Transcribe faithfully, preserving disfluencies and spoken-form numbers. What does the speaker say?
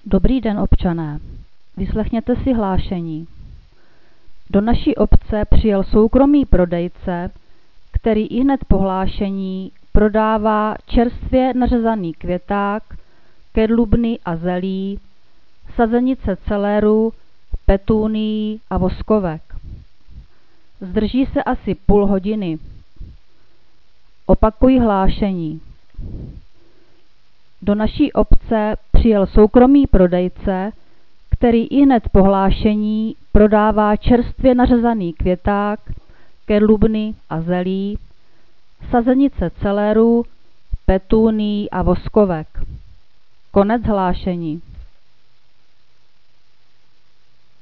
Dobrý den, občané. Vyslechněte si hlášení. Do naší obce přijel soukromý prodejce, který ihned po hlášení prodává čerstvě nařezaný květák, kedlubny a zelí, sazenice celéru, petunií a voskovek. Zdrží se asi půl hodiny. Opakuji hlášení. Do naší obce přijel soukromý prodejce, který ihned po hlášení prodává čerstvě nařezaný květák, kedlubny a zelí, sazenice celéru, petunií a voskovek. Konec hlášení.